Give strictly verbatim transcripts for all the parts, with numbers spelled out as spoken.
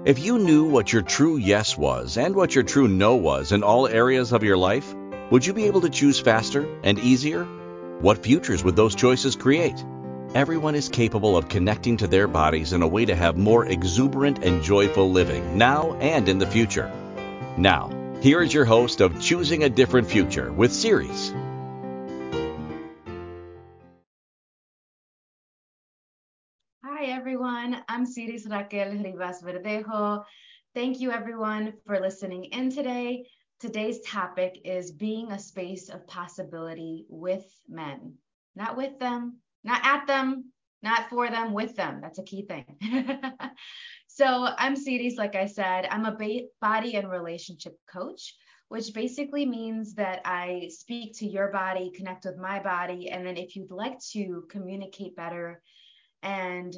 If you knew what your true yes was and what your true no was in all areas of your life, would you be able to choose faster and easier? What futures would those choices create? Everyone is capable of connecting to their bodies in a way to have more exuberant and joyful living now and in the future. Now, here is your host of Choosing a Different Future with Ceres. Hi, everyone. I'm Ceres Raquel Rivas Verdejo. Thank you, everyone, for listening in today. Today's topic is being a space of possibility with men. Not with them, not at them, not for them, with them. That's a key thing. So I'm Ceres, like I said. I'm a ba- body and relationship coach, which basically means that I speak to your body, connect with my body, and then if you'd like to communicate better and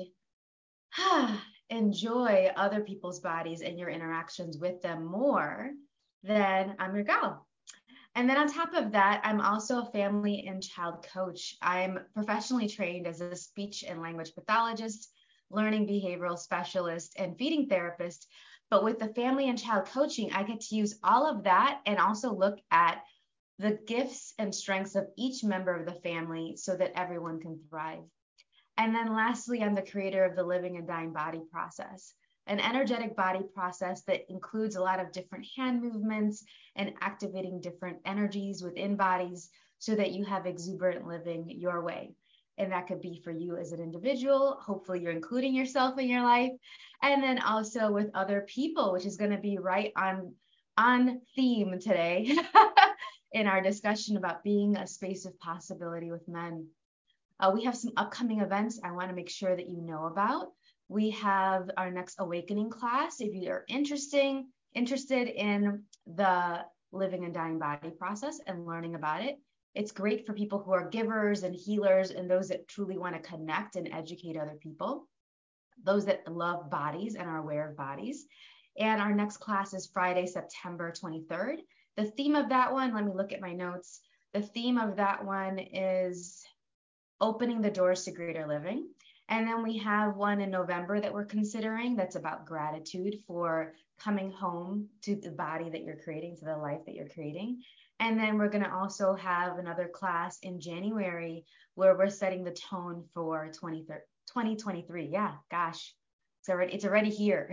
enjoy other people's bodies and your interactions with them more, then I'm your gal. And then on top of that, I'm also a family and child coach. I'm professionally trained as a speech and language pathologist, learning behavioral specialist, and feeding therapist. But with the family and child coaching, I get to use all of that and also look at the gifts and strengths of each member of the family so that everyone can thrive. And then lastly, I'm the creator of the Living and Dying Body Process, an energetic body process that includes a lot of different hand movements and activating different energies within bodies so that you have exuberant living your way. And that could be for you as an individual. Hopefully, you're including yourself in your life. And then also with other people, which is going to be right on, on theme today in our discussion about being a space of possibility with men. Uh, we have some upcoming events I want to make sure that you know about. We have our next awakening class. If you are interesting, interested in the living and dying body process and learning about it, it's great for people who are givers and healers and those that truly want to connect and educate other people, those that love bodies and are aware of bodies. And our next class is Friday, September twenty-third. The theme of that one, let me look at my notes. The theme of that one is opening the doors to greater living. And then we have one in November that we're considering that's about gratitude for coming home to the body that you're creating, to the life that you're creating. And then we're going to also have another class in January where we're setting the tone for twenty twenty-three. Yeah, gosh, it's already, it's already here.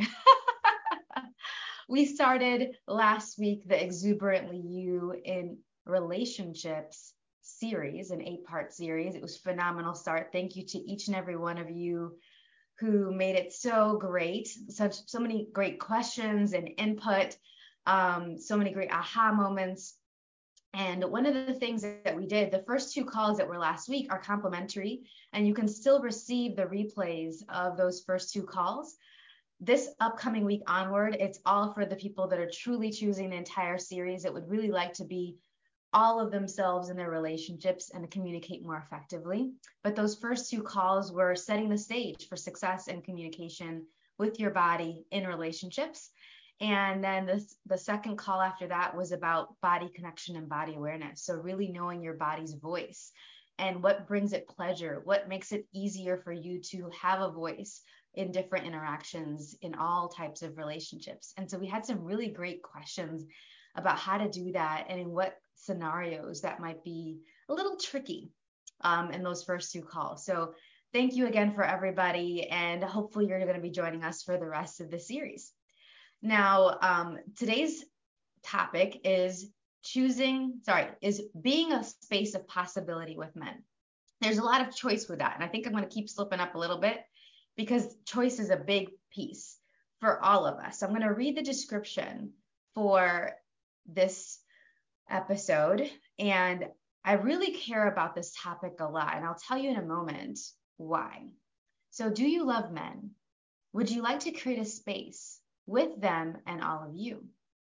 We started last week the Exuberantly You in Relationships series, an eight-part series. It was a phenomenal start. Thank you to each and every one of you who made it so great. Such so many great questions and input, um, so many great aha moments. And one of the things that we did, the first two calls that were last week are complimentary, and you can still receive the replays of those first two calls. This upcoming week onward, it's all for the people that are truly choosing the entire series that would really like to be all of themselves in their relationships and to communicate more effectively. But those first two calls were setting the stage for success and communication with your body in relationships. And then this, the second call after that was about body connection and body awareness. So really knowing your body's voice and what brings it pleasure, what makes it easier for you to have a voice in different interactions in all types of relationships. And so we had some really great questions about how to do that and in what scenarios that might be a little tricky um, in those first two calls. So thank you again for everybody, and hopefully you're going to be joining us for the rest of the series. Now, um, today's topic is choosing, sorry, is being a space of possibility with men. There's a lot of choice with that, and I think I'm going to keep slipping up a little bit because choice is a big piece for all of us. So I'm going to read the description for this episode, and I really care about this topic a lot, and I'll tell you in a moment why. So, do you love men? Would you like to create a space with them and all of you?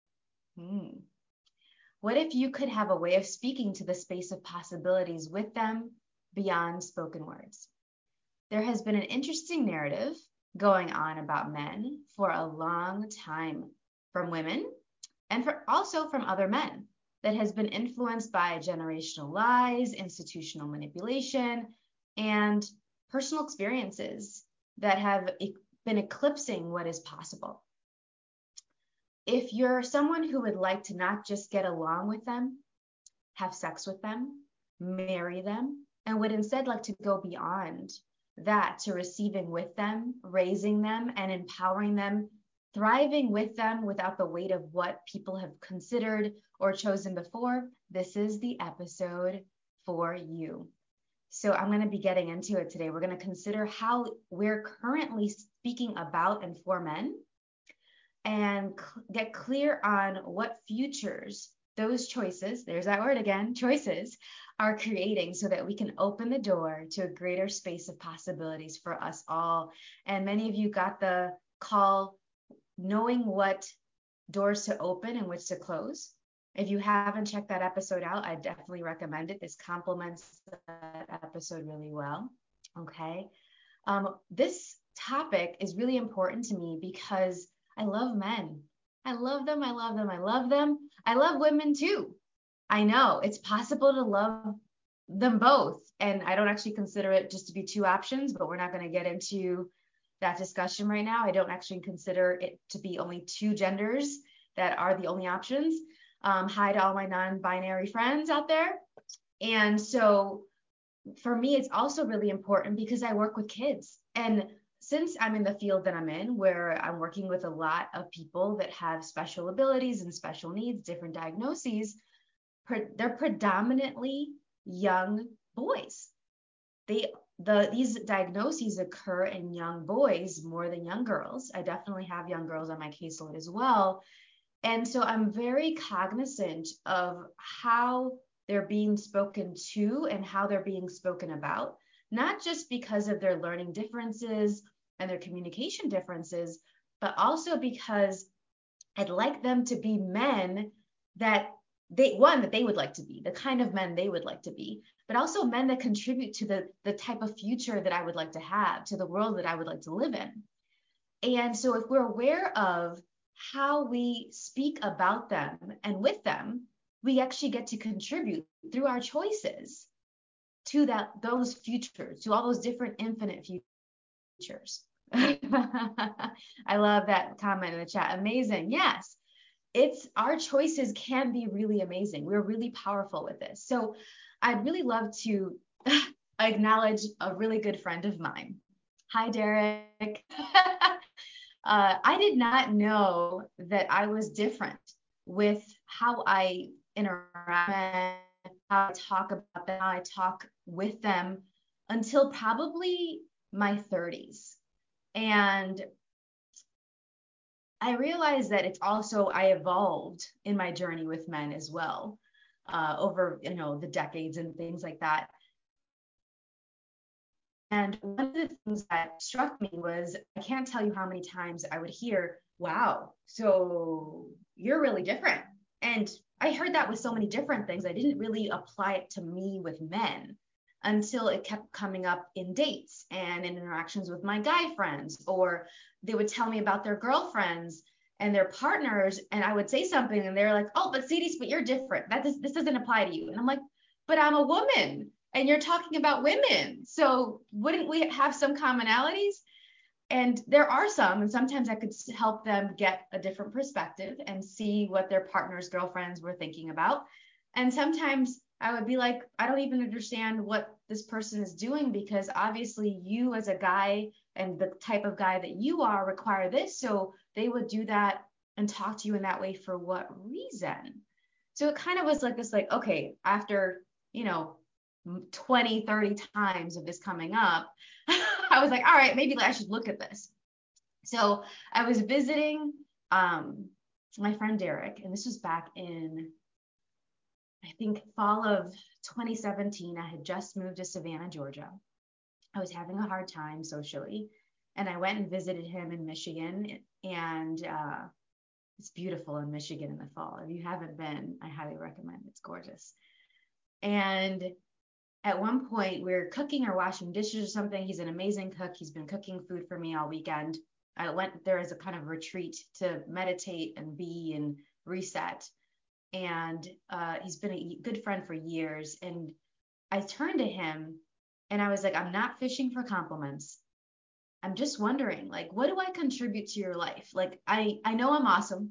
Hmm. What if you could have a way of speaking to the space of possibilities with them beyond spoken words? There has been an interesting narrative going on about men for a long time, from women and for also from other men, that has been influenced by generational lies, institutional manipulation, and personal experiences that have been eclipsing what is possible. if you're someone who would like to not just get along with them, have sex with them, marry them, and would instead like to go beyond that to receiving with them, raising them, and empowering them, thriving with them without the weight of what people have considered or chosen before, this is the episode for you. So I'm going to be getting into it today. We're going to consider how we're currently speaking about and for men, and cl- get clear on what futures those choices, there's that word again, choices, are creating so that we can open the door to a greater space of possibilities for us all. And many of you got the call knowing what doors to open and which to close. If you haven't checked that episode out, I definitely recommend it. This complements that episode really well. Okay. Um, this topic is really important to me because I love men. I love them. I love them. I love them. I love women too. I know it's possible to love them both. And I don't actually consider it just to be two options, but we're not going to get into that discussion right now. I don't actually consider it to be only two genders that are the only options. Um, hi to all my non-binary friends out there. And so for me, it's also really important because I work with kids. And since I'm in the field that I'm in, where I'm working with a lot of people that have special abilities and special needs, different diagnoses, pre- they're predominantly young boys. They the these diagnoses occur in young boys more than young girls. I definitely have young girls on my caseload as well. And so I'm very cognizant of how they're being spoken to and how they're being spoken about, not just because of their learning differences and their communication differences, but also because I'd like them to be men that they, one, that they would like to be, the kind of men they would like to be, but also men that contribute to the, the type of future that I would like to have, to the world that I would like to live in. And so if we're aware of how we speak about them and with them, we actually get to contribute through our choices to that those futures, to all those different infinite futures. I love that comment in the chat. Amazing. Yes, it's our choices can be really amazing. We're really powerful with this. So I'd really love to acknowledge a really good friend of mine. Hi, Derek. Uh, I did not know that I was different with how I interact, how I talk about them, how I talk with them until probably my thirties. And I realized that it's also, I evolved in my journey with men as well, uh, over, you know, the decades and things like that. And one of the things that struck me was, I can't tell you how many times I would hear, wow, so you're really different. And I heard that with so many different things. I didn't really apply it to me with men until it kept coming up in dates and in interactions with my guy friends, or they would tell me about their girlfriends and their partners. And I would say something and they're like, oh, but Sadie, but you're different. That this, this doesn't apply to you. And I'm like, but I'm a woman. And you're talking about women. So wouldn't we have some commonalities? And there are some, and sometimes I could help them get a different perspective and see what their partners, girlfriends were thinking about. And sometimes I would be like, I don't even understand what this person is doing, because obviously you as a guy and the type of guy that you are require this. So they would do that and talk to you in that way for what reason? So it kind of was like this, like, okay, after, you know, twenty, thirty times of this coming up, I was like, all right, maybe I should look at this. So I was visiting um, my friend Derek, and this was back in, I think, fall of twenty seventeen. I had just moved to Savannah, Georgia. I was having a hard time socially, and I went and visited him in Michigan, and uh, it's beautiful in Michigan in the fall. If you haven't been, I highly recommend. It's gorgeous. And at one point, we were cooking or washing dishes or something. He's an amazing cook. He's been cooking food for me all weekend. I went there as a kind of retreat to meditate and be and reset. And uh, he's been a good friend for years. And I turned to him and I was like, I'm not fishing for compliments. I'm just wondering, like, what do I contribute to your life? Like, I, I know I'm awesome.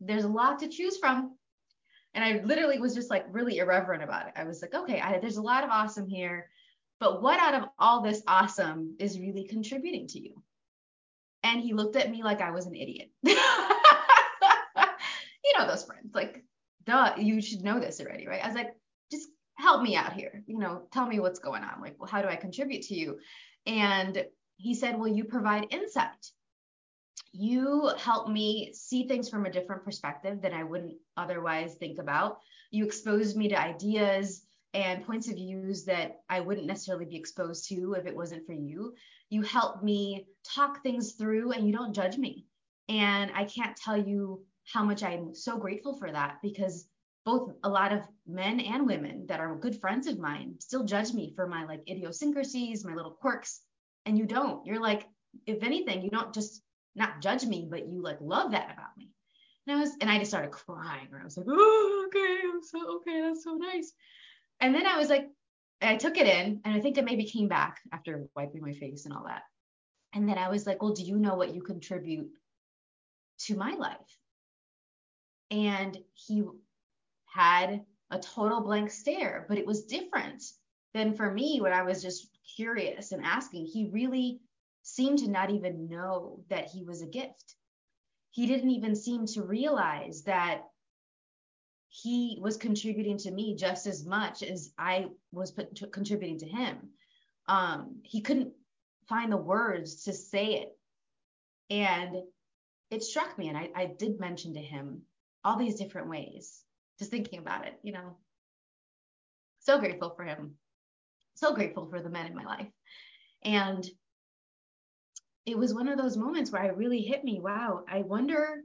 there's a lot to choose from. And I literally was just like really irreverent about it. I was like, okay, I, there's a lot of awesome here, but what out of all this awesome is really contributing to you? And he looked at me like I was an idiot. You know, those friends, like, duh, you should know this already, right? I was like, just help me out here. You know, tell me what's going on. Like, well, how do I contribute to you? And he said, well, you provide insight. You help me see things from a different perspective that I wouldn't otherwise think about. You exposed me to ideas and points of views that I wouldn't necessarily be exposed to if it wasn't for you. You help me talk things through and you don't judge me. And I can't tell you how much I'm so grateful for that, because both a lot of men and women that are good friends of mine still judge me for my like idiosyncrasies, my little quirks. And you don't. You're like, if anything, you don't just not judge me, but you like love that about me. And I was, and I just started crying. Or I was like, oh, okay, I'm so okay, that's so nice. And then I was like, I took it in, and I think it maybe came back after wiping my face and all that. And then I was like, well, do you know what you contribute to my life? And he had a total blank stare, but it was different than for me when I was just curious and asking. He really seemed to not even know that he was a gift. He didn't even seem to realize that he was contributing to me just as much as I was put, to, contributing to him. Um, he couldn't find the words to say it. And it struck me. And I, I did mention to him all these different ways, just thinking about it, you know. So grateful for him. So grateful for the men in my life. And it was one of those moments where it really hit me. Wow, I wonder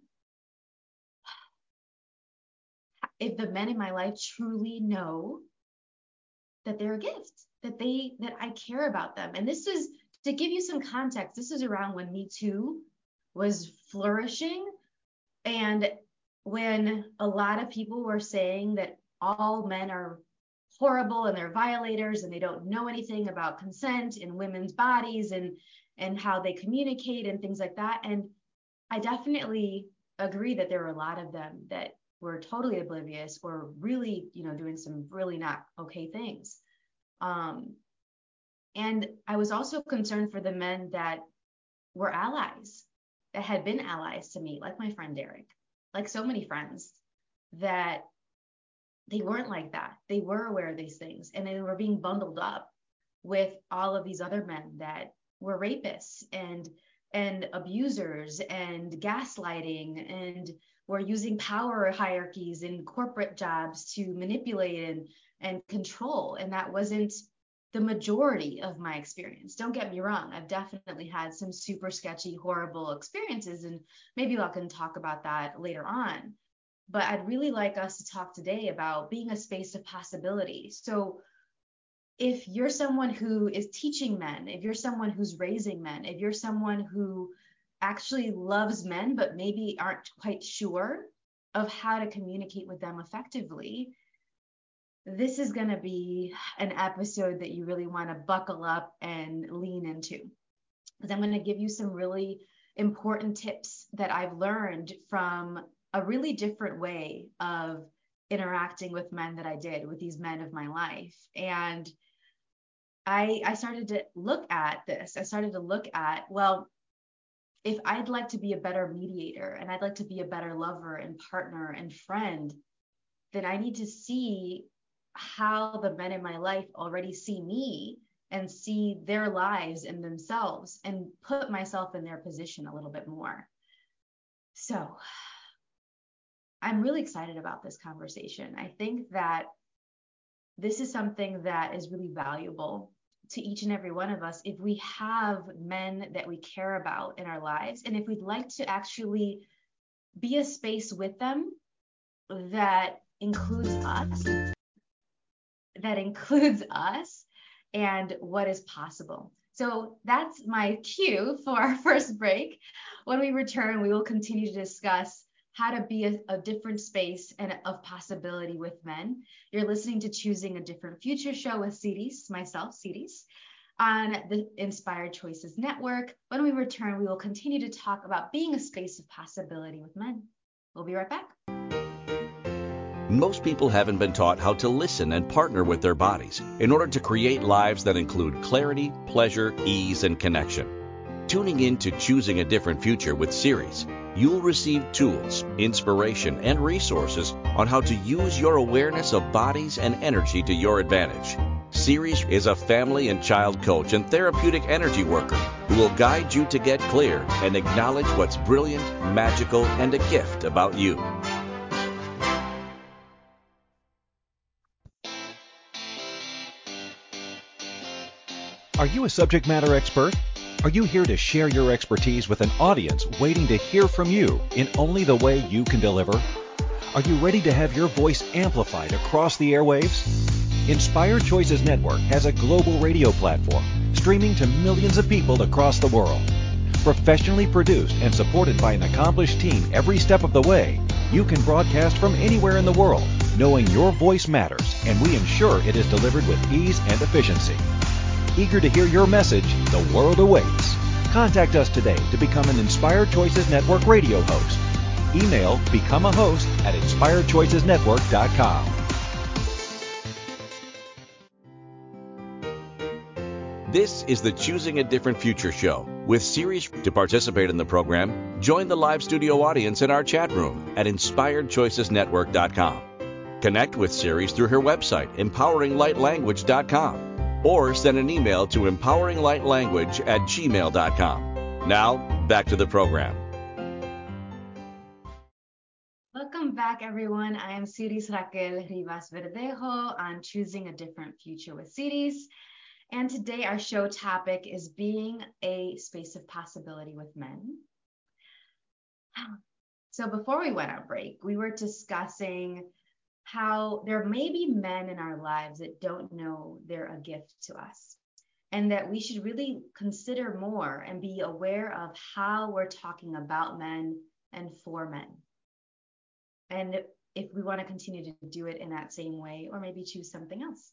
if the men in my life truly know that they're a gift, that they, that I care about them. And this is, to give you some context, this is around when Me Too was flourishing. And when a lot of people were saying that all men are horrible and they're violators and they don't know anything about consent in women's bodies and, and how they communicate and things like that. And I definitely agree that there were a lot of them that were totally oblivious or really, you know, doing some really not okay things. Um, and I was also concerned for the men that were allies, that had been allies to me, like my friend Derek, like so many friends, that they weren't like that. They were aware of these things, and they were being bundled up with all of these other men that were rapists and and abusers and gaslighting, and were using power hierarchies in corporate jobs to manipulate and and control. And that wasn't the majority of my experience. Don't get me wrong. I've definitely had some super sketchy, horrible experiences, and maybe I can talk about that later on. But I'd really like us to talk today about being a space of possibility. So if you're someone who is teaching men, if you're someone who's raising men, if you're someone who actually loves men, but maybe aren't quite sure of how to communicate with them effectively, this is going to be an episode that you really want to buckle up and lean into, because I'm going to give you some really important tips that I've learned from a really different way of interacting with men that I did, with these men of my life. And I, I started to look at this. I started to look at, well, if I'd like to be a better mediator and I'd like to be a better lover and partner and friend, then I need to see how the men in my life already see me and see their lives and themselves and put myself in their position a little bit more. So I'm really excited about this conversation. I think that this is something that is really valuable to each and every one of us if we have men that we care about in our lives, and if we'd like to actually be a space with them that includes us, that includes us and what is possible. So that's my cue for our first break. When we return, we will continue to discuss how to be a, a different space and of possibility with men. You're listening to Choosing a Different Future show with Ceres, myself, Ceres, on the Inspired Choices Network. When we return, we will continue to talk about being a space of possibility with men. We'll be right back. Most people haven't been taught how to listen and partner with their bodies in order to create lives that include clarity, pleasure, ease, and connection. Tuning in to Choosing a Different Future with Ceres, you'll receive tools, inspiration, and resources on how to use your awareness of bodies and energy to your advantage. Ceres is a family and child coach and therapeutic energy worker who will guide you to get clear and acknowledge what's brilliant, magical, and a gift about you. Are you a subject matter expert? Are you here to share your expertise with an audience waiting to hear from you in only the way you can deliver? Are you ready to have your voice amplified across the airwaves? Inspired Choices Network has a global radio platform streaming to millions of people across the world. Professionally produced and supported by an accomplished team every step of the way, you can broadcast from anywhere in the world, knowing your voice matters, and we ensure it is delivered with ease and efficiency. Eager to hear your message, the world awaits. Contact us today to become an Inspired Choices Network radio host. Email become a host at inspired choices network dot com. This is the Choosing a Different Future show with Ceres. To participate in the program, join the live studio audience in our chat room at inspired choices network dot com. Connect with Ceres through her website, empowering light language dot com, or send an email to empowering light language at gmail dot com. Now, back to the program. Welcome back, everyone. I am Ceres Raquel Rivas Verdejo on Choosing a Different Future with Ceres. And today our show topic is being a space of possibility with men. So before we went on break, we were discussing how there may be men in our lives that don't know they're a gift to us, and that we should really consider more and be aware of how we're talking about men and for men. And if we want to continue to do it in that same way, or maybe choose something else.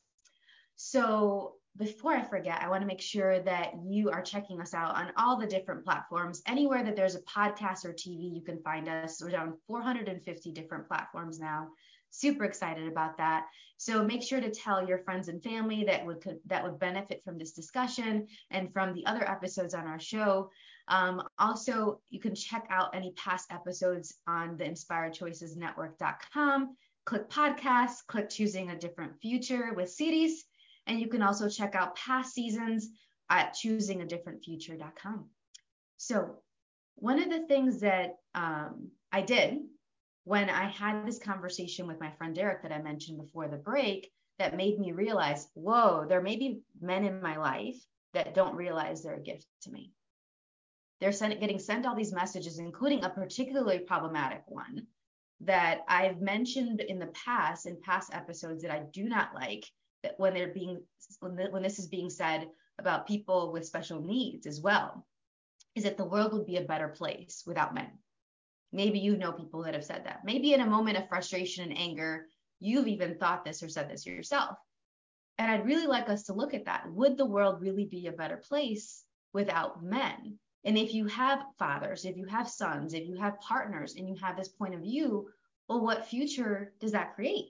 So before I forget, I want to make sure that you are checking us out on all the different platforms. Anywhere that there's a podcast or T V, you can find us. We're down four hundred fifty different platforms now. Super excited about that. So make sure to tell your friends and family that would could, that would benefit from this discussion and from the other episodes on our show. Um, also, you can check out any past episodes on the inspired choices network dot com. Click podcasts, click Choosing a Different Future with Ceres, and you can also check out past seasons at choosing a different future dot com. So one of the things that um, I did when I had this conversation with my friend Derek that I mentioned before the break, that made me realize, whoa, there may be men in my life that don't realize they're a gift to me. They're sent, getting sent all these messages, including a particularly problematic one that I've mentioned in the past, in past episodes, that I do not like, that when they're being, when, the, when this is being said about people with special needs as well, is that the world would be a better place without men. Maybe you know people that have said that. Maybe in a moment of frustration and anger, you've even thought this or said this yourself. And I'd really like us to look at that. Would the world really be a better place without men? And if you have fathers, if you have sons, if you have partners, and you have this point of view, well, what future does that create?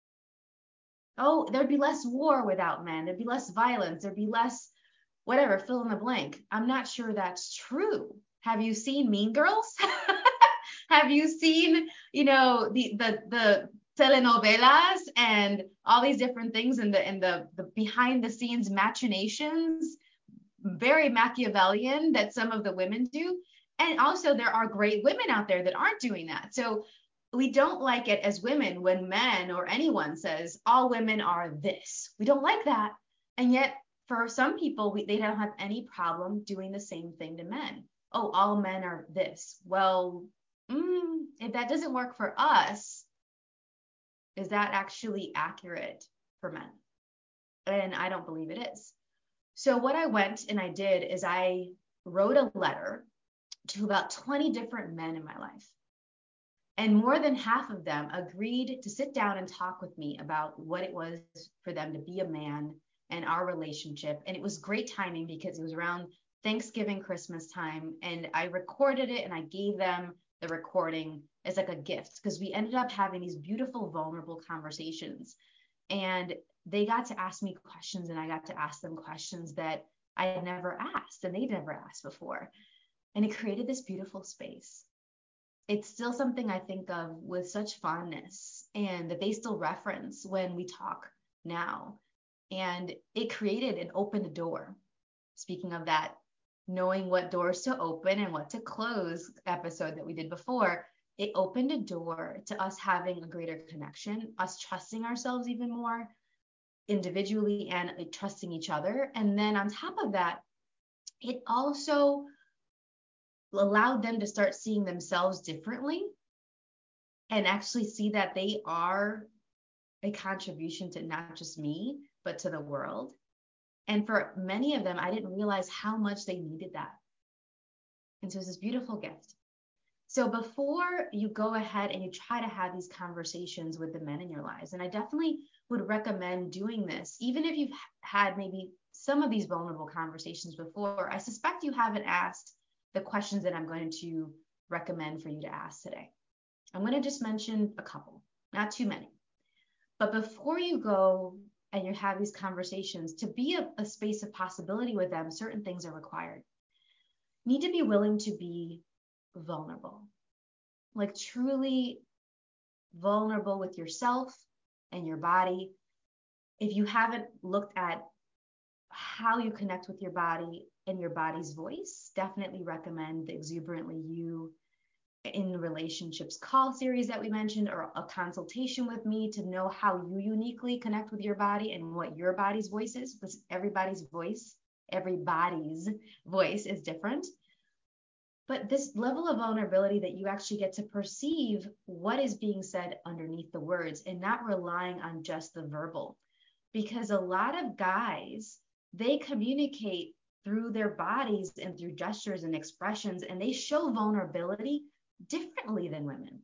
Oh, there'd be less war without men. There'd be less violence. There'd be less whatever, fill in the blank. I'm not sure that's true. Have you seen Mean Girls? Have you seen, you know, the the the telenovelas and all these different things and the and the, the behind the scenes machinations, very Machiavellian, that some of the women do? And also there are great women out there that aren't doing that. So we don't like it as women when men or anyone says all women are this. We don't like that. And yet for some people, we, they don't have any problem doing the same thing to men. Oh, all men are this. Well, mm, if that doesn't work for us, is that actually accurate for men? And I don't believe it is. So what I went and I did is I wrote a letter to about twenty different men in my life. And more than half of them agreed to sit down and talk with me about what it was for them to be a man and our relationship. And it was great timing because it was around Thanksgiving, Christmas time. And I recorded it and I gave them the recording as like a gift, because we ended up having these beautiful, vulnerable conversations. And they got to ask me questions and I got to ask them questions that I had never asked and they'd never asked before. And it created this beautiful space. It's still something I think of with such fondness and that they still reference when we talk now. And it created and opened a door. Speaking of that, knowing what doors to open and what to close episode that we did before, it opened a door to us having a greater connection, us trusting ourselves even more individually and trusting each other. And then on top of that, it also allowed them to start seeing themselves differently and actually see that they are a contribution to not just me, but to the world. And for many of them, I didn't realize how much they needed that. And so it's this beautiful gift. So before you go ahead and you try to have these conversations with the men in your lives, and I definitely would recommend doing this, even if you've had maybe some of these vulnerable conversations before, I suspect you haven't asked the questions that I'm going to recommend for you to ask today. I'm going to just mention a couple, not too many. But before you go and you have these conversations, to be a, a space of possibility with them, certain things are required. You need to be willing to be vulnerable, like truly vulnerable with yourself and your body. If you haven't looked at how you connect with your body and your body's voice, definitely recommend the Exuberantly You in Relationships call series that we mentioned, or a consultation with me to know how you uniquely connect with your body and what your body's voice is, because everybody's voice, everybody's voice is different. But this level of vulnerability that you actually get to perceive what is being said underneath the words and not relying on just the verbal. Because a lot of guys, they communicate through their bodies and through gestures and expressions, and they show vulnerability differently than women.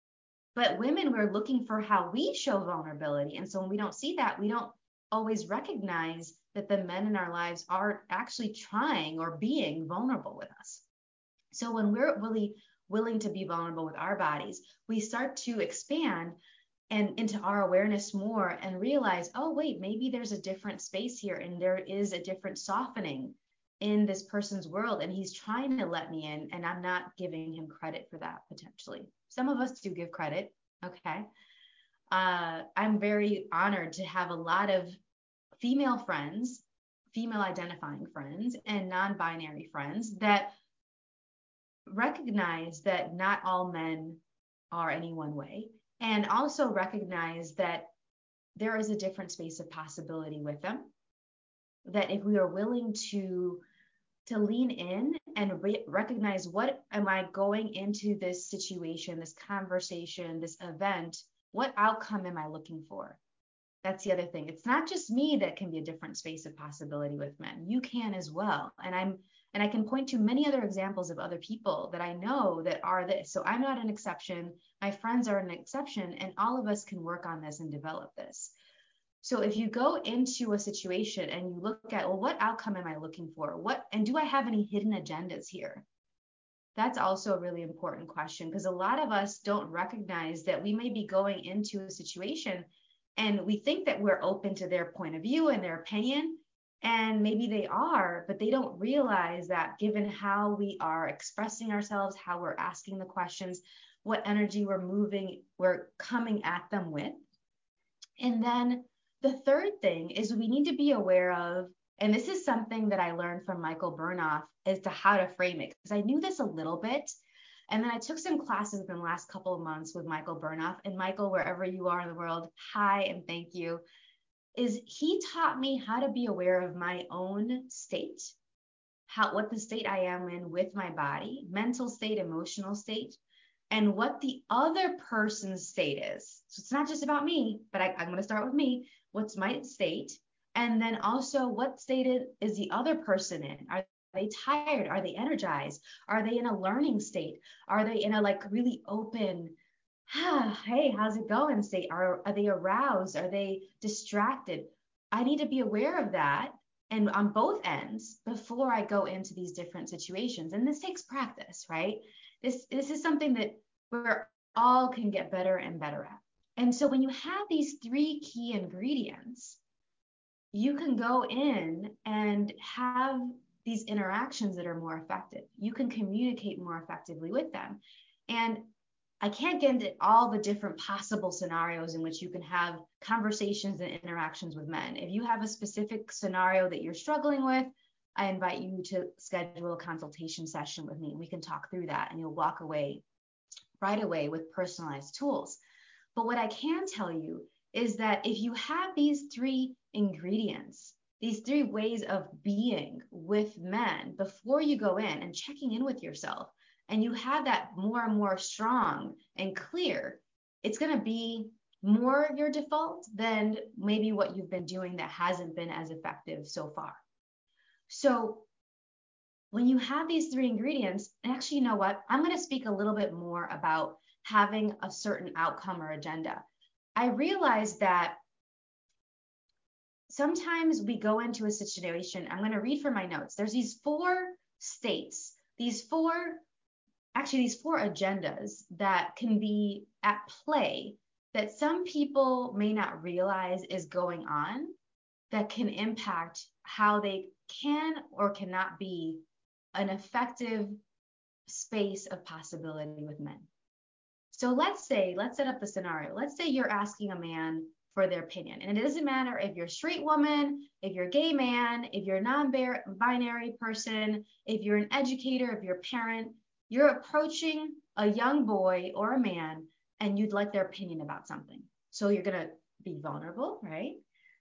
But women, we're looking for how we show vulnerability. And so when we don't see that, we don't always recognize that the men in our lives are actually trying or being vulnerable with us. So when we're really willing to be vulnerable with our bodies, we start to expand and into our awareness more and realize, oh, wait, maybe there's a different space here and there is a different softening in this person's world, and he's trying to let me in, and I'm not giving him credit for that potentially. Some of us do give credit, okay? Uh, I'm very honored to have a lot of female friends, female identifying friends, and non-binary friends that recognize that not all men are any one way, and also recognize that there is a different space of possibility with them, that if we are willing to to lean in and re- recognize, what am I going into this situation, this conversation, this event, what outcome am I looking for? That's the other thing. It's not just me that can be a different space of possibility with men. You can as well. And I'm and I can point to many other examples of other people that I know that are this. So I'm not an exception. My friends are an exception, and all of us can work on this and develop this. So if you go into a situation and you look at, well, what outcome am I looking for? What, and do I have any hidden agendas here? That's also a really important question, because a lot of us don't recognize that we may be going into a situation and we think that we're open to their point of view and their opinion, and maybe they are, but they don't realize that given how we are expressing ourselves, how we're asking the questions, what energy we're moving, we're coming at them with. And then the third thing is we need to be aware of, and this is something that I learned from Michael Bernoff, as to how to frame it, because I knew this a little bit. And then I took some classes in the last couple of months with Michael Bernoff. And Michael, wherever you are in the world, hi and thank you. Is he taught me how to be aware of my own state, how what the state I am in with my body, mental state, emotional state, and what the other person's state is. So it's not just about me, but I, I'm going to start with me. What's my state? And then also, what state is the other person in? Are they tired? Are they energized? Are they in a learning state? Are they in a like really open, ah, hey, how's it going state? Are, are they aroused? Are they distracted? I need to be aware of that and on both ends before I go into these different situations. And this takes practice, right? This, this is something that we're all can get better and better at. And so when you have these three key ingredients, you can go in and have these interactions that are more effective. You can communicate more effectively with them. And I can't get into all the different possible scenarios in which you can have conversations and interactions with men. If you have a specific scenario that you're struggling with, I invite you to schedule a consultation session with me. We can talk through that and you'll walk away right away with personalized tools. But what I can tell you is that if you have these three ingredients, these three ways of being with men before you go in and checking in with yourself, and you have that more and more strong and clear, it's going to be more of your default than maybe what you've been doing that hasn't been as effective so far. So when you have these three ingredients, and actually, you know what? I'm going to speak a little bit more about having a certain outcome or agenda. I realized that sometimes we go into a situation. I'm going to read from my notes. There's these four states, these four, actually these four agendas that can be at play that some people may not realize is going on, that can impact how they can or cannot be an effective space of possibility with men. So let's say, let's set up the scenario. Let's say you're asking a man for their opinion. And it doesn't matter if you're a straight woman, if you're a gay man, if you're a non-binary person, if you're an educator, if you're a parent, you're approaching a young boy or a man and you'd like their opinion about something. So you're going to be vulnerable, right?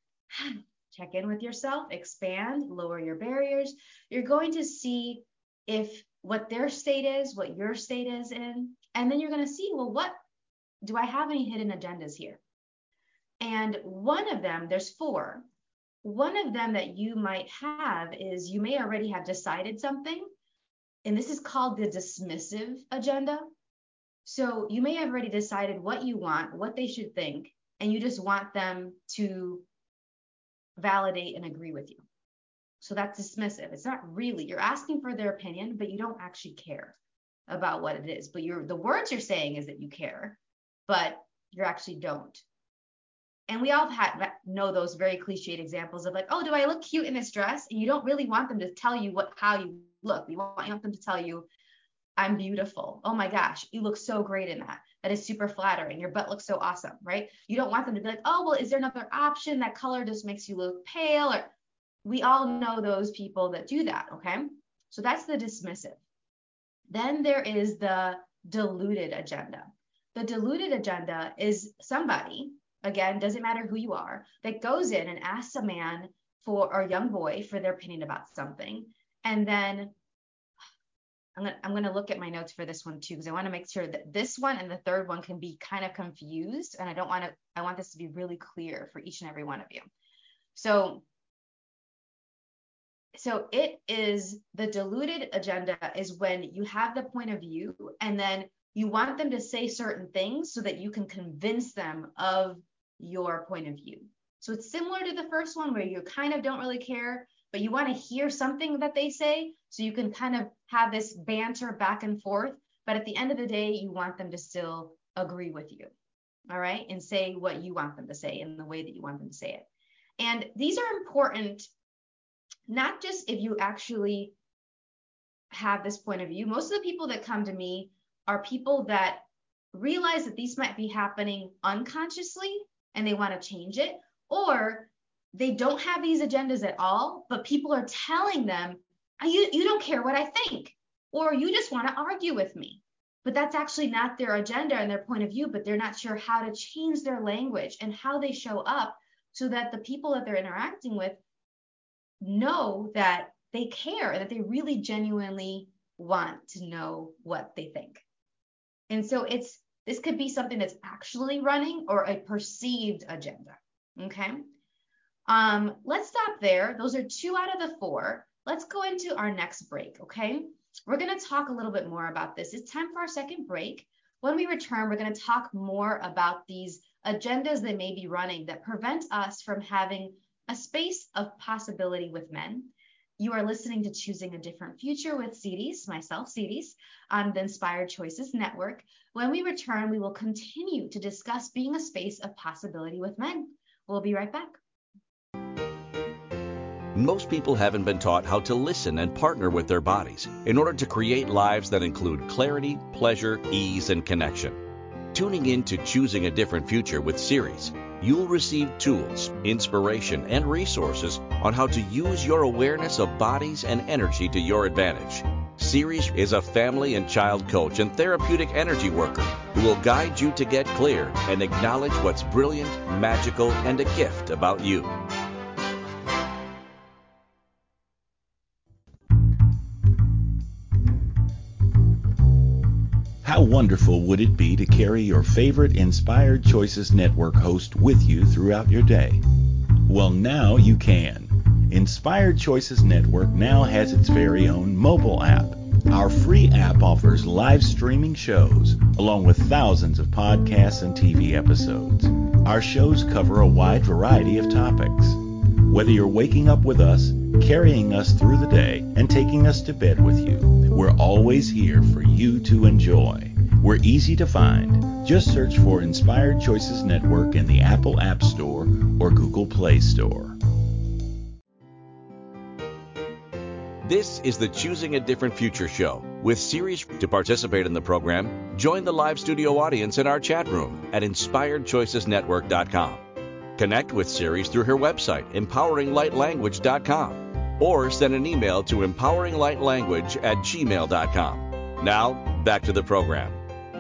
Check in with yourself, expand, lower your barriers. You're going to see if what their state is, what your state is in, and then you're going to see, well, what do I have any hidden agendas here? And one of them, there's four. One of them that you might have is you may already have decided something, and this is called the dismissive agenda. So you may have already decided what you want, what they should think, and you just want them to validate and agree with you. So that's dismissive. It's not really, you're asking for their opinion, but you don't actually care about what it is. But you're, the words you're saying is that you care, but you actually don't. And we all had know those very cliched examples of like, oh, do I look cute in this dress? And you don't really want them to tell you what how you look. You want, you want them to tell you, I'm beautiful. Oh my gosh, you look so great in that. That is super flattering. Your butt looks so awesome, right? You don't want them to be like, oh, well, is there another option? That color just makes you look pale. Or we all know those people that do that, okay? So that's the dismissive. Then there is the diluted agenda. The diluted agenda is somebody, again, doesn't matter who you are, that goes in and asks a man for, or a young boy for their opinion about something. And then I'm going I'm going to look at my notes for this one too, because I want to make sure that this one and the third one can be kind of confused. And I don't want to, I want this to be really clear for each and every one of you. So, so it is the diluted agenda is when you have the point of view and then you want them to say certain things so that you can convince them of your point of view. So it's similar to the first one where you kind of don't really care, but you want to hear something that they say so you can kind of have this banter back and forth. But at the end of the day, you want them to still agree with you, all right, and say what you want them to say in the way that you want them to say it. And these are important, not just if you actually have this point of view. Most of the people that come to me are people that realize that these might be happening unconsciously and they want to change it, or they don't have these agendas at all, but people are telling them, you, you don't care what I think, or you just want to argue with me. But that's actually not their agenda and their point of view, but they're not sure how to change their language and how they show up so that the people that they're interacting with know that they care, that they really genuinely want to know what they think. And so it's this could be something that's actually running or a perceived agenda. Okay. Um, let's stop there. Those are two out of the four. Let's go into our next break. Okay. We're going to talk a little bit more about this. It's time for our second break. When we return, we're going to talk more about these agendas that may be running that prevent us from having a space of possibility with men. You are listening to Choosing a Different Future with Cedes, myself, Cedes, on the Inspired Choices Network. When we return, we will continue to discuss being a space of possibility with men. We'll be right back. Most people haven't been taught how to listen and partner with their bodies in order to create lives that include clarity, pleasure, ease, and connection. Tuning in to Choosing a Different Future with Ceres, you'll receive tools, inspiration, and resources on how to use your awareness of bodies and energy to your advantage. Ceres is a family and child coach and therapeutic energy worker who will guide you to get clear and acknowledge what's brilliant, magical, and a gift about you. How wonderful would it be to carry your favorite Inspired Choices Network host with you throughout your day? Well, now you can. Inspired Choices Network now has its very own mobile app. Our free app offers live streaming shows, along with thousands of podcasts and T V episodes. Our shows cover a wide variety of topics. Whether you're waking up with us, carrying us through the day, and taking us to bed with you, we're always here for you to enjoy. We're easy to find. Just search for Inspired Choices Network in the Apple App Store or Google Play Store. This is the Choosing a Different Future show with Ceres. To participate in the program, join the live studio audience in our chat room at inspired choices network dot com. Connect with Ceres through her website, empowering light language dot com, or send an email to empowering light language at gmail dot com. Now, back to the program.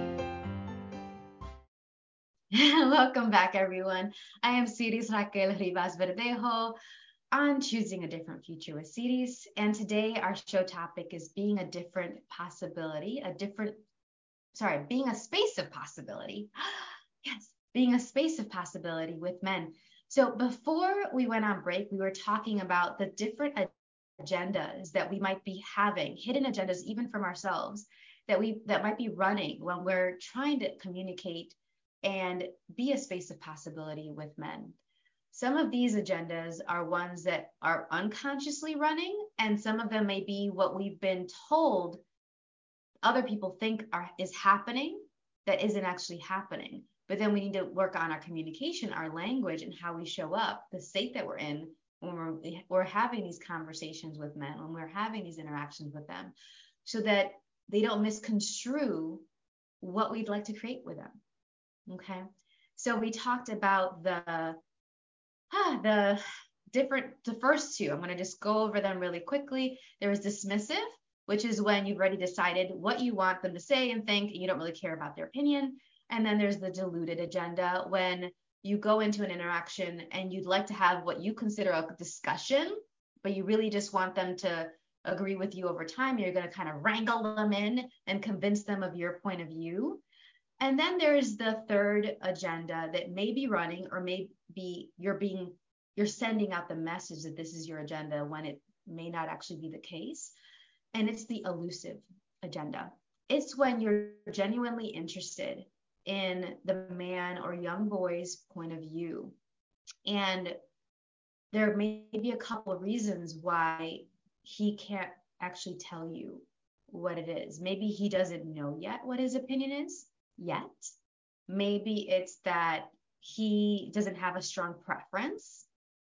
Welcome back, everyone. I am Ceres Raquel Rivas Verdejo on Choosing a Different Future with Ceres. And today our show topic is being a different possibility, a different, sorry, being a space of possibility. Yes, being a space of possibility with men. So before we went on break, we were talking about the different agendas that we might be having, hidden agendas even from ourselves, that we that might be running when we're trying to communicate and be a space of possibility with men. Some of these agendas are ones that are unconsciously running, and some of them may be what we've been told other people think are is happening that isn't actually happening. But then we need to work on our communication, our language, and how we show up, the state that we're in when we're, we're having these conversations with men, when we're having these interactions with them, so that they don't misconstrue what we'd like to create with them. Okay. So we talked about the, ah, the different, the first two. I'm going to just go over them really quickly. There was dismissive, which is when you've already decided what you want them to say and think, and you don't really care about their opinion. And then there's the diluted agenda, when you go into an interaction and you'd like to have what you consider a discussion, but you really just want them to agree with you over time. You're going to kind of wrangle them in and convince them of your point of view. And then there's the third agenda that may be running, or may be you're being, you're sending out the message that this is your agenda when it may not actually be the case. And it's the elusive agenda. It's when you're genuinely interested in the man or young boy's point of view. And there may be a couple of reasons why he can't actually tell you what it is. Maybe he doesn't know yet what his opinion is yet. Maybe it's that he doesn't have a strong preference.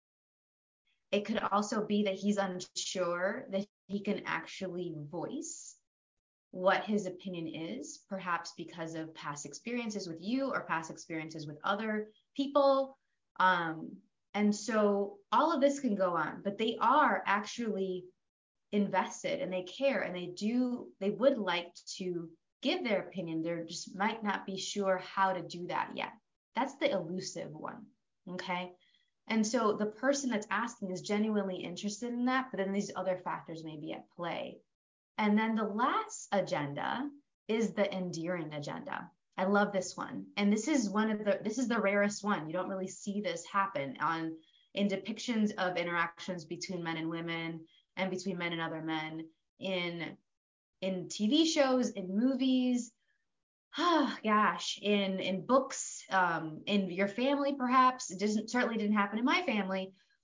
It could also be that he's unsure that he can actually voice what his opinion is, perhaps because of past experiences with you or past experiences with other people. Um, and so all of this can go on, but they are actually invested and they care and they do, they would like to give their opinion. They just might not be sure how to do that yet. That's the elusive one. Okay. And so the person that's asking is genuinely interested in that, but then these other factors may be at play. And then the last agenda is the endearing agenda. I love this one. And this is one of the, this is the rarest one. You don't really see this happen on in depictions of interactions between men and women and between men and other men in, in T V shows, in movies, oh gosh, in, in books, um, in your family, perhaps. It doesn't, certainly didn't happen in my family,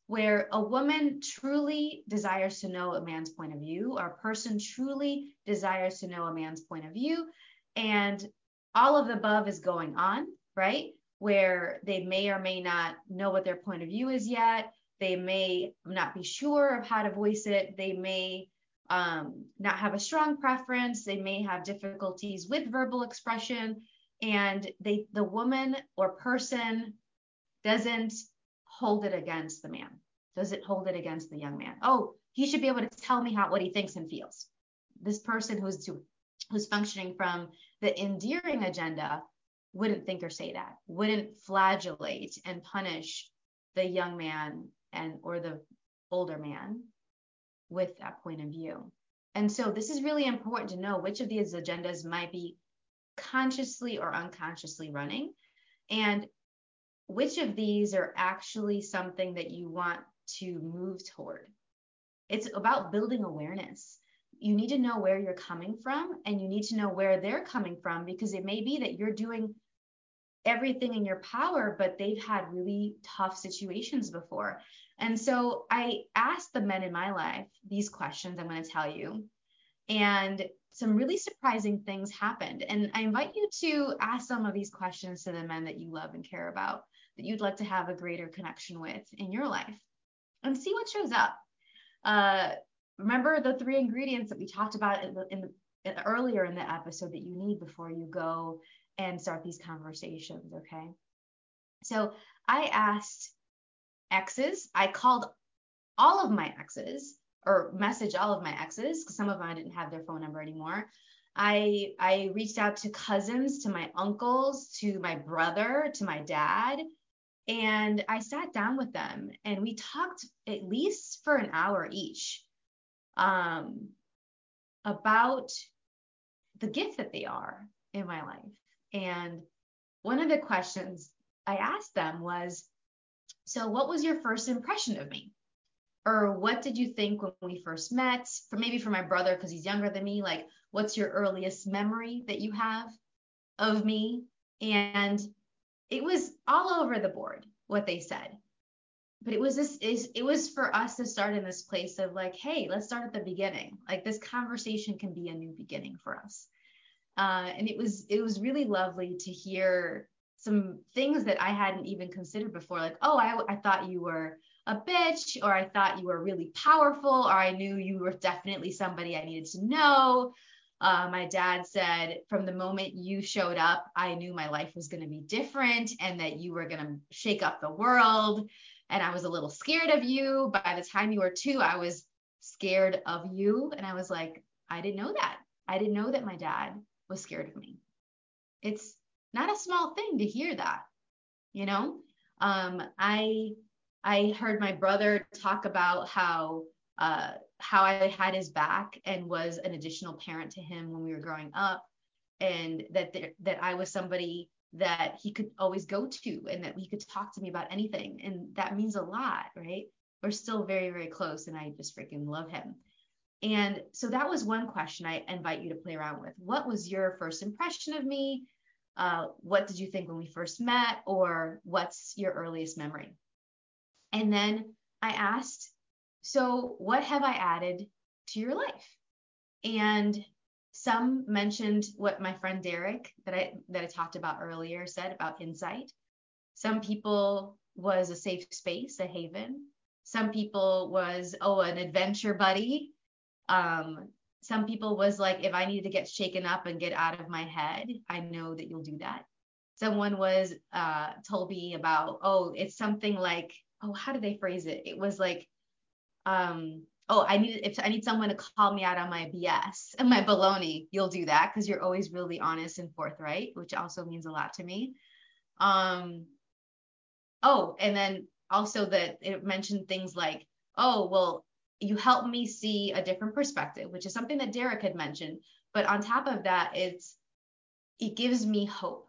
where a woman truly desires to know a man's point of view, or a person truly desires to know a man's point of view, and all of the above is going on, right? Where they may or may not know what their point of view is yet. They may not be sure of how to voice it. They may um, not have a strong preference. They may have difficulties with verbal expression, and they, the woman or person doesn't hold it against the man, doesn't hold it against the young man. Oh, he should be able to tell me how, what he thinks and feels. This person who's to, who's functioning from the endearing agenda wouldn't think or say that, wouldn't flagellate and punish the young man and or the older man with that point of view. And so this is really important to know which of these agendas might be consciously or unconsciously running, and which of these are actually something that you want to move toward. It's about building awareness. You need to know where you're coming from, and you need to know where they're coming from, because it may be that you're doing everything in your power, but they've had really tough situations before. And so I asked the men in my life these questions I'm going to tell you, and some really surprising things happened. And I invite you to ask some of these questions to the men that you love and care about, that you'd like to have a greater connection with in your life, and see what shows up. Uh, remember the three ingredients that we talked about in the, in the, in, earlier in the episode that you need before you go and start these conversations, okay? So I asked exes, I called all of my exes, or messaged all of my exes, because some of them I didn't have their phone number anymore. I I reached out to cousins, to my uncles, to my brother, to my dad, and I sat down with them and we talked at least for an hour each um, about the gift that they are in my life. And one of the questions I asked them was, so what was your first impression of me? Or what did you think when we first met? For maybe for my brother, because he's younger than me, like, what's your earliest memory that you have of me? And it was all over the board what they said. But it was this is it was for us to start in this place of like, hey, let's start at the beginning. Like, this conversation can be a new beginning for us. Uh, and it was it was really lovely to hear some things that I hadn't even considered before. Like, oh, I, I thought you were a bitch, or I thought you were really powerful, or I knew you were definitely somebody I needed to know. Uh, my dad said, from the moment you showed up, I knew my life was going to be different and that you were going to shake up the world. And I was a little scared of you. By the time you were two, I was scared of you. And I was like, I didn't know that. I didn't know that my dad was scared of me. It's not a small thing to hear that, you know? Um, I I heard my brother talk about how uh, how I had his back and was an additional parent to him when we were growing up, and that there, that I was somebody that he could always go to, and that he could talk to me about anything, and that means a lot, right? We're still very, very close, and I just freaking love him. And so that was one question I invite you to play around with. What was your first impression of me? Uh, what did you think when we first met? Or what's your earliest memory? And then I asked, so what have I added to your life? And some mentioned what my friend Derek that I that I talked about earlier said about insight. Some people was a safe space, a haven. Some people was, oh, an adventure buddy. Um, some people was like, if I needed to get shaken up and get out of my head, I know that you'll do that. Someone was uh, told me about, oh, it's something like, oh, how did they phrase it? It was like, um, oh, I need if I need someone to call me out on my B S and my baloney, you'll do that because you're always really honest and forthright, which also means a lot to me. Um, oh, and then also that it mentioned things like, oh, well, you help me see a different perspective, which is something that Derek had mentioned. But on top of that, it's it gives me hope.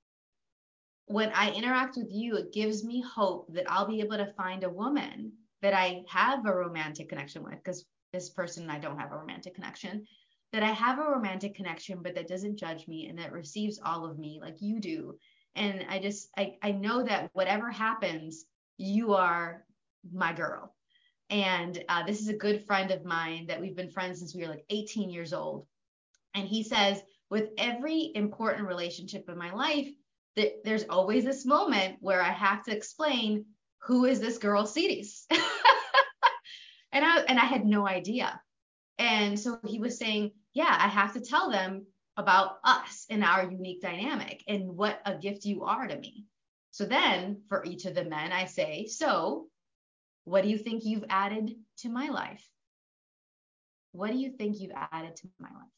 When I interact with you, it gives me hope that I'll be able to find a woman that I have a romantic connection with, because this person and I don't have a romantic connection, that I have a romantic connection, but that doesn't judge me and that receives all of me like you do. And I just, I, I know that whatever happens, you are my girl. And uh, this is a good friend of mine that we've been friends since we were like eighteen years old. And he says, with every important relationship in my life, that there's always this moment where I have to explain, who is this girl, Ceres? and I and I had no idea. And so he was saying, yeah, I have to tell them about us and our unique dynamic and what a gift you are to me. So then for each of the men, I say, so what do you think you've added to my life? What do you think you've added to my life?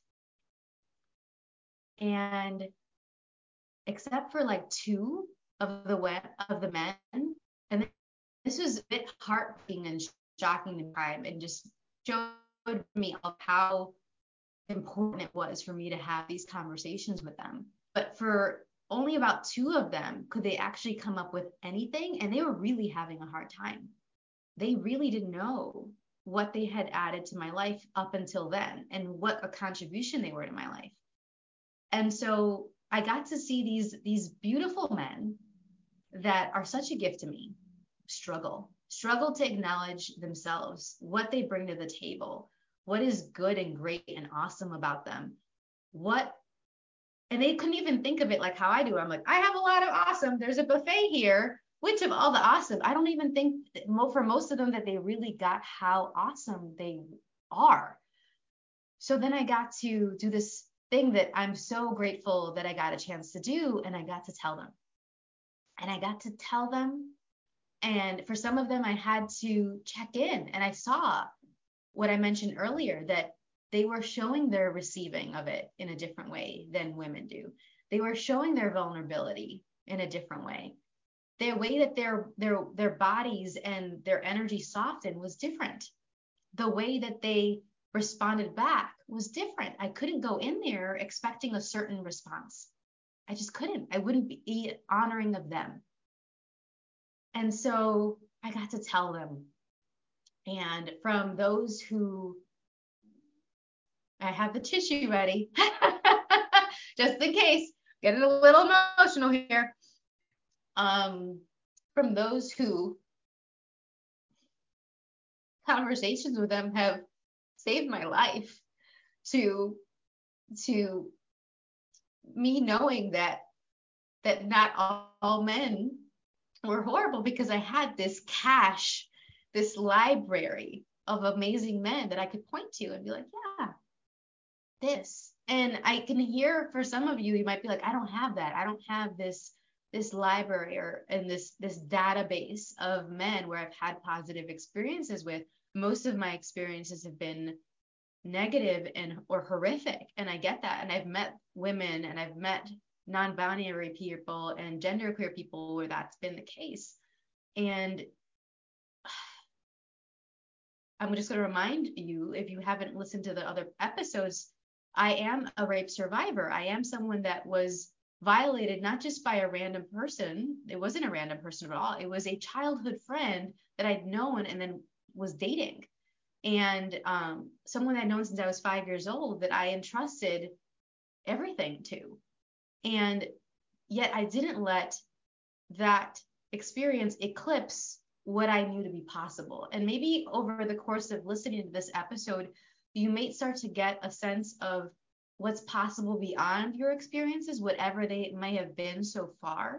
And except for like two of the of the men, and this was a bit heartbreaking and shocking to me, and just showed me of how important it was for me to have these conversations with them. But for only about two of them could they actually come up with anything, and they were really having a hard time. They really didn't know what they had added to my life up until then and what a contribution they were to my life. And so I got to see these these beautiful men that are such a gift to me struggle, struggle to acknowledge themselves, what they bring to the table, what is good and great and awesome about them, what, and they couldn't even think of it like how I do. I'm like, I have a lot of awesome. There's a buffet here. Which of all the awesome? I don't even think that for most of them that they really got how awesome they are. So then I got to do this thing that I'm so grateful that I got a chance to do, and I got to tell them. And I got to tell them, and for some of them, I had to check in, and I saw what I mentioned earlier, that they were showing their receiving of it in a different way than women do. They were showing their vulnerability in a different way. The way that their their their bodies and their energy softened was different. The way that they responded back was different. I couldn't go in there expecting a certain response. I just couldn't. I wouldn't be honoring of them. And so I got to tell them. And from those who, I have the tissue ready, just in case, getting a little emotional here. Um, from those who, conversations with them have saved my life, to to me knowing that that not all, all men were horrible, because I had this cache, this library of amazing men that I could point to and be like, yeah, this. And I can hear for some of you, you might be like, I don't have that. I don't have this this library or and this this database of men where I've had positive experiences with. Most of my experiences have been negative and or horrific, and I get that. And I've met women and I've met non-binary people and genderqueer people where that's been the case. And I'm just going to remind you, if you haven't listened to the other episodes, I am a rape survivor. I am someone that was violated not just by a random person. It wasn't a random person at all. It was a childhood friend that I'd known and then was dating. And um, someone I'd known since I was five years old that I entrusted everything to. And yet I didn't let that experience eclipse what I knew to be possible. And maybe over the course of listening to this episode, you may start to get a sense of what's possible beyond your experiences, whatever they may have been so far.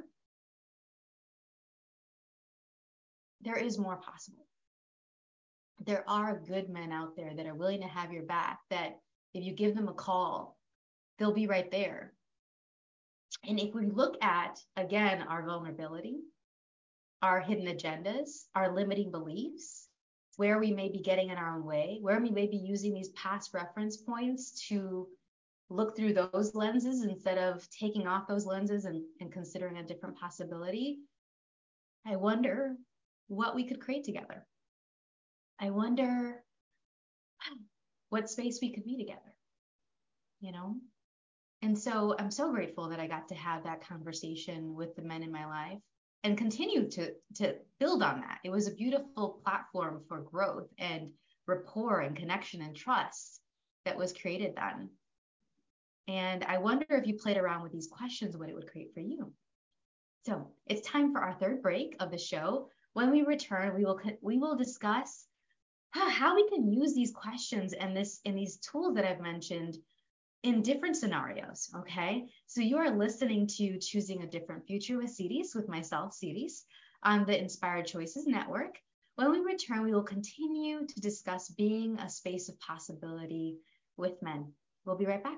There is more possible. There are good men out there that are willing to have your back, that if you give them a call, they'll be right there. And if we look at, again, our vulnerability, our hidden agendas, our limiting beliefs, where we may be getting in our own way, where we may be using these past reference points to look through those lenses instead of taking off those lenses and, and considering a different possibility, I wonder what we could create together. I wonder what space we could be together, you know? And so I'm so grateful that I got to have that conversation with the men in my life and continue to, to build on that. It was a beautiful platform for growth and rapport and connection and trust that was created then. And I wonder if you played around with these questions, what it would create for you. So it's time for our third break of the show. When we return, we will we will discuss how we can use these questions and this and these tools that I've mentioned in different scenarios. Okay, so you are listening to Choosing a Different Future with Ceres, with myself, Ceres, on the Inspired Choices Network. When we return, we will continue to discuss being a space of possibility with men. We'll be right back.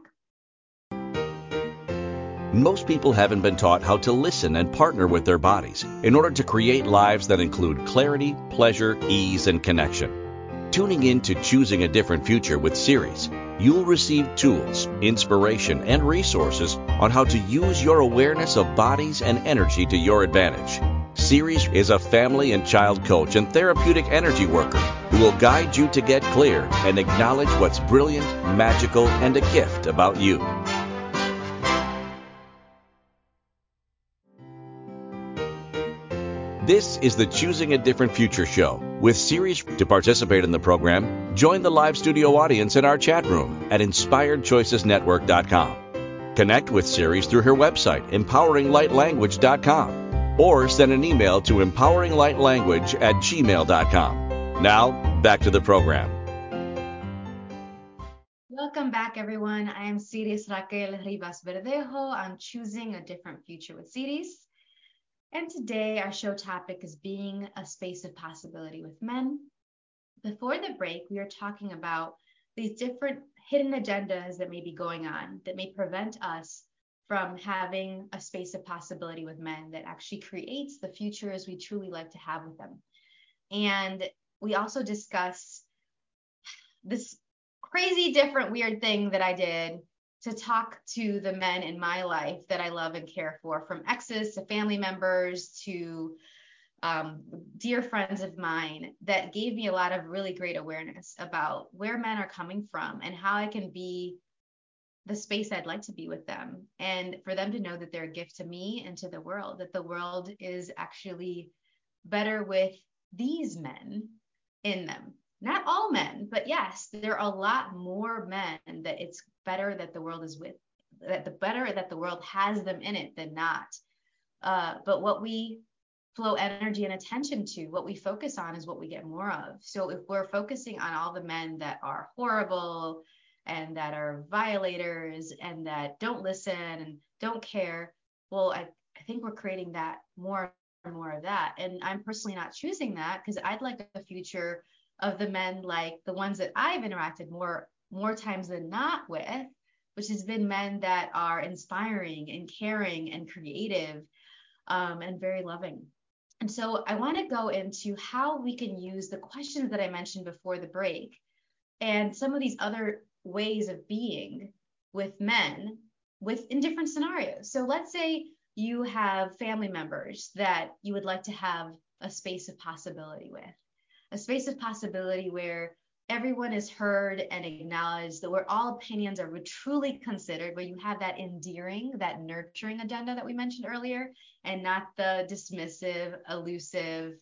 Most people haven't been taught how to listen and partner with their bodies in order to create lives that include clarity, pleasure, ease, and connection. Tuning in to Choosing a Different Future with Ceres, you'll receive tools, inspiration, and resources on how to use your awareness of bodies and energy to your advantage. Ceres is a family and child coach and therapeutic energy worker who will guide you to get clear and acknowledge what's brilliant, magical, and a gift about you. This is the Choosing a Different Future show with Ceres. To participate in the program, join the live studio audience in our chat room at inspired choices network dot com. Connect with Ceres through her website, empowering light language dot com, or send an email to empowering light language at gmail dot com. Now, back to the program. Welcome back, everyone. I am Ceres Raquel Rivas Verdejo. I'm Choosing a Different Future with Ceres. And today our show topic is being a space of possibility with men. Before the break, we were talking about these different hidden agendas that may be going on that may prevent us from having a space of possibility with men that actually creates the futures we truly like to have with them. And we also discuss this crazy different weird thing that I did to talk to the men in my life that I love and care for, from exes to family members to um, dear friends of mine, that gave me a lot of really great awareness about where men are coming from and how I can be the space I'd like to be with them, and for them to know that they're a gift to me and to the world, that the world is actually better with these men in them. Not all men, but yes, there are a lot more men that it's better that the world is with, that the better that the world has them in it than not. Uh, but what we flow energy and attention to, what we focus on, is what we get more of. So if we're focusing on all the men that are horrible and that are violators and that don't listen and don't care, well, I, I think we're creating that more and more of that. And I'm personally not choosing that, because I'd like a future of the men like the ones that I've interacted more more times than not with, which has been men that are inspiring and caring and creative, um, and very loving. And so I want to go into how we can use the questions that I mentioned before the break and some of these other ways of being with men with in different scenarios. So let's say you have family members that you would like to have a space of possibility with. A space of possibility where everyone is heard and acknowledged, that where all opinions are truly considered, where you have that endearing, that nurturing agenda that we mentioned earlier, and not the dismissive, elusive,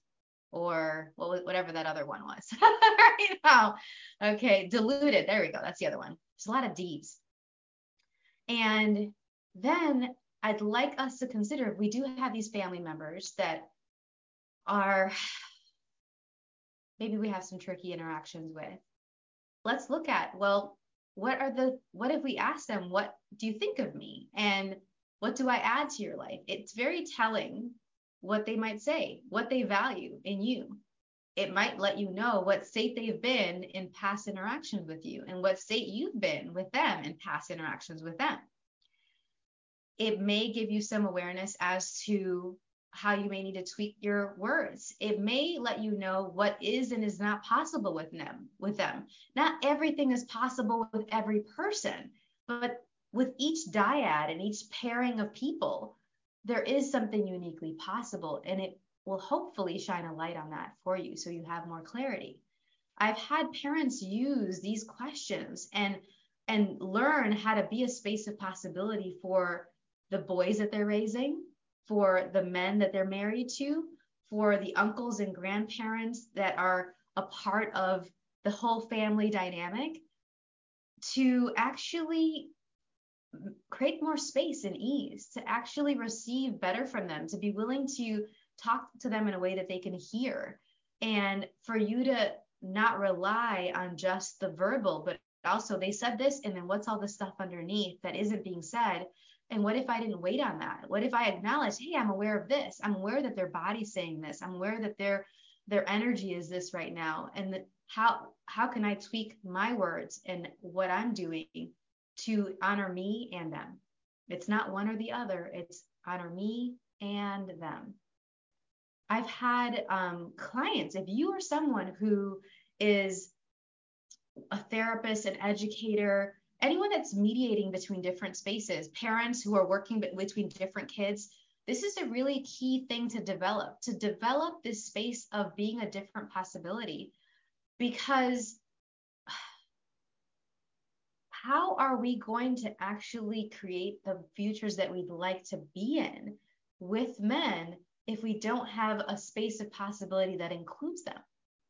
or whatever that other one was right now. Okay, diluted. There we go. That's the other one. There's a lot of D's. And then I'd like us to consider, if we do have these family members that are, maybe we have some tricky interactions with, let's look at, well, what are the, what if we ask them, what do you think of me? And what do I add to your life? It's very telling what they might say, what they value in you. It might let you know what state they've been in past interactions with you and what state you've been with them in past interactions with them. It may give you some awareness as to how you may need to tweak your words. It may let you know what is and is not possible with them, with them. Not everything is possible with every person, but with each dyad and each pairing of people, there is something uniquely possible, and it will hopefully shine a light on that for you so you have more clarity. I've had parents use these questions and and learn how to be a space of possibility for the boys that they're raising, for the men that they're married to, for the uncles and grandparents that are a part of the whole family dynamic, to actually create more space and ease, to actually receive better from them, to be willing to talk to them in a way that they can hear. And for you to not rely on just the verbal, but also they said this, and then what's all the stuff underneath that isn't being said? And what if I didn't wait on that? What if I acknowledge, hey, I'm aware of this. I'm aware that their body's saying this. I'm aware that their their energy is this right now. And that how how can I tweak my words and what I'm doing to honor me and them? It's not one or the other. It's honor me and them. I've had um, clients, if you are someone who is a therapist, an educator, anyone that's mediating between different spaces, parents who are working between different kids, this is a really key thing to develop, to develop this space of being a different possibility. Because how are we going to actually create the futures that we'd like to be in with men if we don't have a space of possibility that includes them?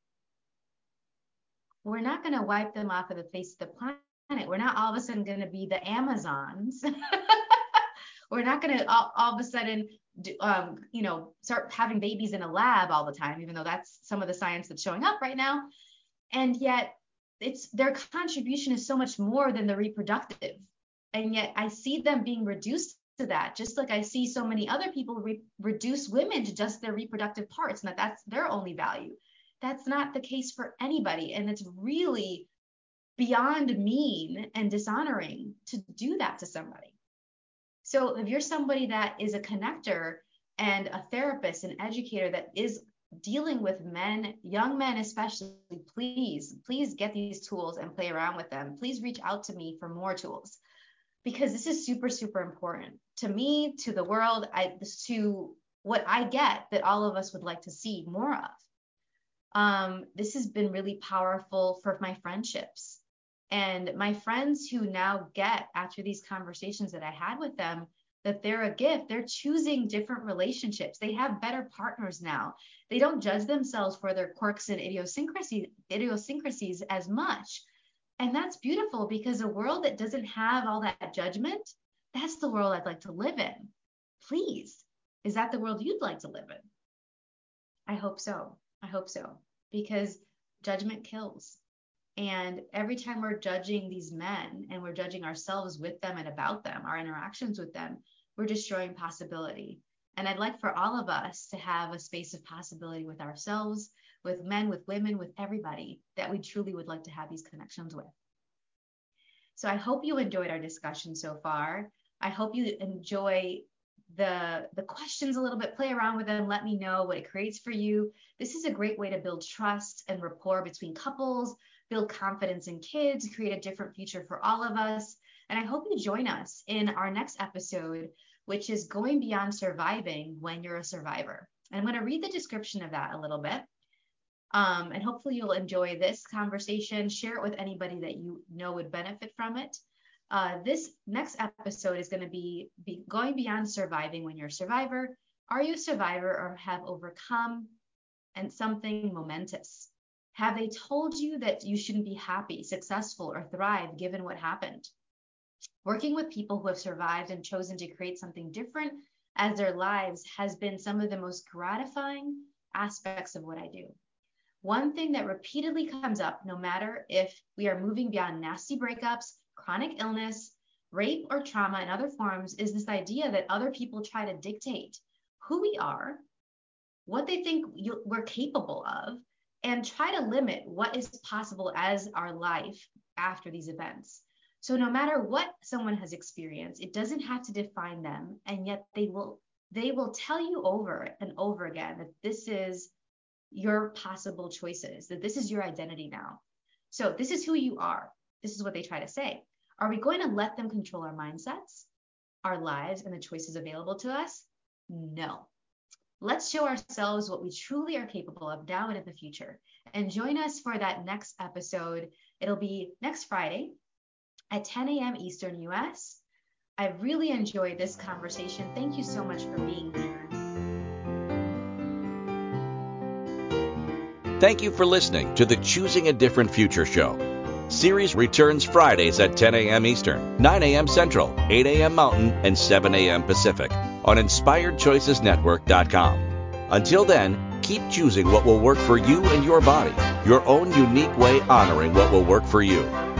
We're not going to wipe them off of the face of the planet. We're not all of a sudden going to be the Amazons. We're not going to all, all of a sudden, do, um, you know, start having babies in a lab all the time, even though that's some of the science that's showing up right now. And yet it's their contribution is so much more than the reproductive. And yet I see them being reduced to that, just like I see so many other people re- reduce women to just their reproductive parts and that that's their only value. That's not the case for anybody. And it's really beyond mean and dishonoring to do that to somebody. So if you're somebody that is a connector and a therapist, an educator that is dealing with men, young men especially, please, please get these tools and play around with them. Please reach out to me for more tools, because this is super, super important to me, to the world, I, to what I get that all of us would like to see more of. Um, this has been really powerful for my friendships. And my friends who now get, after these conversations that I had with them, that they're a gift. They're choosing different relationships. They have better partners now. They don't judge themselves for their quirks and idiosyncrasies, idiosyncrasies as much. And that's beautiful, because a world that doesn't have all that judgment, that's the world I'd like to live in. Please, is that the world you'd like to live in? I hope so. I hope so, because judgment kills. And every time we're judging these men and we're judging ourselves with them and about them, our interactions with them, we're destroying possibility. And I'd like for all of us to have a space of possibility with ourselves, with men, with women, with everybody that we truly would like to have these connections with. So I hope you enjoyed our discussion so far. I hope you enjoy the, the questions a little bit, play around with them, let me know what it creates for you. This is a great way to build trust and rapport between couples, build confidence in kids, create a different future for all of us. And I hope you join us in our next episode, which is going beyond surviving when you're a survivor. And I'm going to read the description of that a little bit. Um, and hopefully you'll enjoy this conversation. Share it with anybody that you know would benefit from it. Uh, this next episode is going to be, be going beyond surviving when you're a survivor. Are you a survivor or have overcome and something momentous? Have they told you that you shouldn't be happy, successful, or thrive given what happened? Working with people who have survived and chosen to create something different as their lives has been some of the most gratifying aspects of what I do. One thing that repeatedly comes up, no matter if we are moving beyond nasty breakups, chronic illness, rape, or trauma in other forms, is this idea that other people try to dictate who we are, what they think you, we're capable of, and try to limit what is possible as our life after these events. So no matter what someone has experienced, it doesn't have to define them, and yet they will they will tell you over and over again that this is your possible choices, that this is your identity now. So this is who you are. This is what they try to say. Are we going to let them control our mindsets, our lives, and the choices available to us? No. Let's show ourselves what we truly are capable of now and in the future. And join us for that next episode. It'll be next Friday at ten a.m. Eastern U S. I really enjoyed this conversation. Thank you so much for being here. Thank you for listening to the Choosing a Different Future show. Series returns Fridays at ten a.m. Eastern, nine a.m. Central, eight a.m. Mountain, and seven a.m. Pacific on inspired choices network dot com. Until then, keep choosing what will work for you and your body, your own unique way honoring what will work for you.